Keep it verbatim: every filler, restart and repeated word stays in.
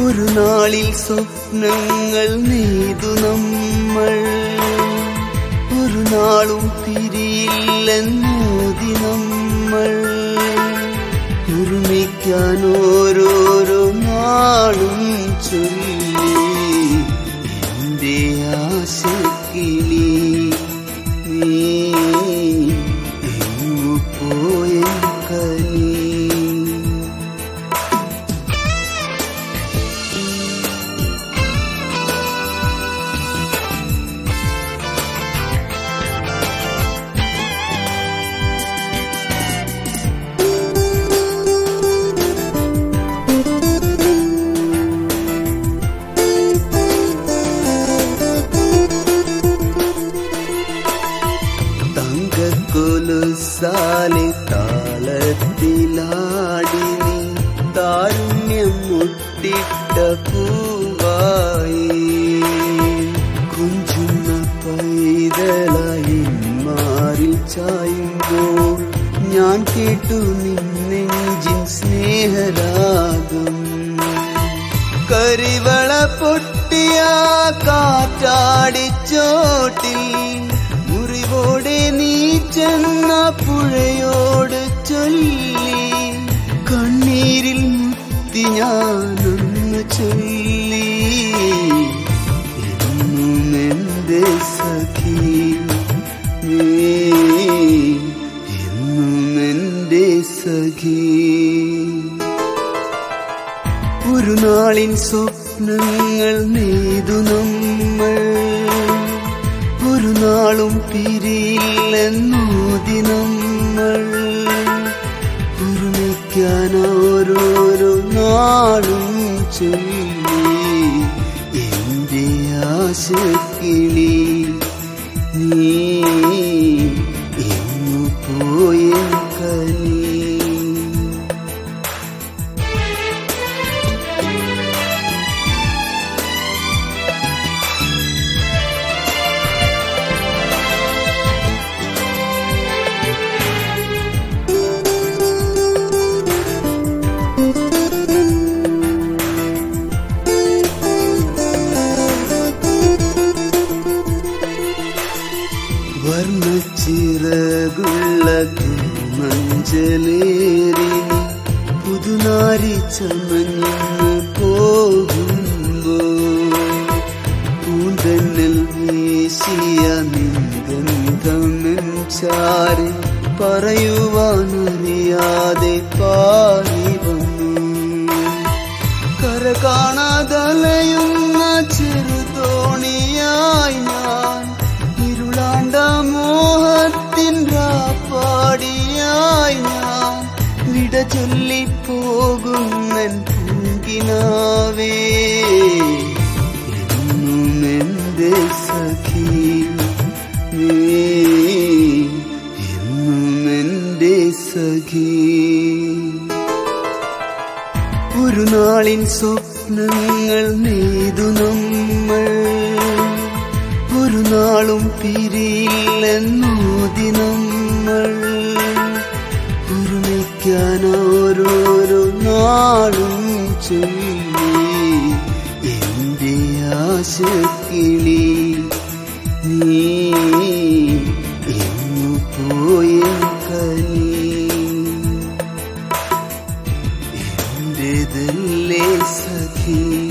ഒരു നാളിൽ സ്വപ്നങ്ങൾ നെയ്തു നമ്മൾ, ഒരു നാളും പിരിയില്ലെന്നോതി നമ്മൾ. ഒരുമിക്കാൻ ഓരോരോ നാളും ചൊല്ലി എന്റെ ആശക്കിളി നീ എങ്ങു പോയ കനി. കൊലുസാലെ താളത്തിലാടി നീ താരുണ്യം മുട്ടിട്ട പൂവായി, കുഞ്ചുന്ന പൈതലായി മാറിൽ ചായുമ്പോൾ ഞാൻ കേട്ടു നിന്നെഞ്ചിൻ സ്നേഹരാഗം. കരിവള പൊട്ടിയ കാറ്റാടിച്ചോട്ടിൽ മുറിവോടെ നീ ചെന്ന പുഴയോട് ചൊല്ലി കണ്ണീരിൽ മുത്തി ഞാനൊന്ന് ചൊല്ലി എന്നും എന്റെ സഖി നീ എന്നും എന്റെ സഖി. ഒരു നാളിൻ സ്വപ്നങ്ങൾ നെയ്തു നമ്മൾ, ഒരു നാളും പിരിയില്ലെന്നോതി നമ്മൾ. ഒരുമിക്കാൻ ഓരോരോ നാളും ചൊല്ലി എന്റെ ആശക്കിളി നീ എങ്ങു പോയ കനി. വർണ്ണച്ചിറകുള്ള മഞ്ചലേറി പുതുനാരി ചമഞ്ഞു പോകുമ്പോ പൂന്തന്നൽ വീശിയ നിഗന്ധം ചാരി പറയുവാനറിയാതെ പാടി വന്നു. കര കാണാതലയുന്ന ചെറുതോണിയായി ഞാൻ, ഇരുളാണ്ട മോഹത്തിൻ രാപ്പാടിയായി ഞാൻ. വിട ചൊല്ലിപ്പോകുന്നൻ പൂങ്കിനാവേ എന്നും എന്റെ സഖി നീ എന്നും എന്റെ സഖി. ഒരു നാളിൻ സ്വപ്നങ്ങൾ നെയ്തു നമ്മൾ, ഒരു നാളും പിരിയില്ലെന്നോതി നമ്മൾ. ഒരുമിക്കാൻ ഓരോരോ നാളും ചൊല്ലി എന്റെ ആശക്കിളി നീ എങ്ങു പോയ കനി. എന്റേതല്ലേ സഖി